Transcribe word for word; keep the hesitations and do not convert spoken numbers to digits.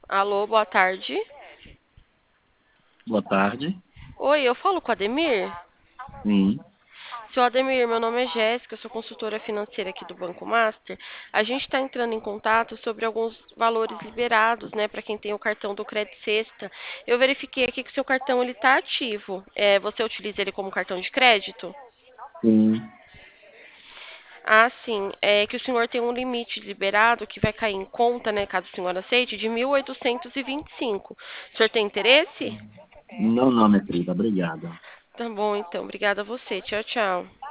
Alô, boa tarde. Boa tarde. Oi, eu falo com o Ademir? Sim, Seu Ademir, meu nome é Jéssica, eu sou consultora financeira aqui do Banco Master. A gente está entrando em contato sobre alguns valores liberados, né, para quem tem o cartão do Credit Sexta. Eu verifiquei aqui que o seu cartão ele está ativo. É, você utiliza ele como cartão de crédito? sim. Ah, sim. É que o senhor tem um limite liberado que vai cair em conta, né, caso o senhor aceite, de mil oitocentos e vinte e cinco. O senhor tem interesse? Não, não, minha querida, obrigada. Tá bom, então. Obrigada a você. Tchau, tchau.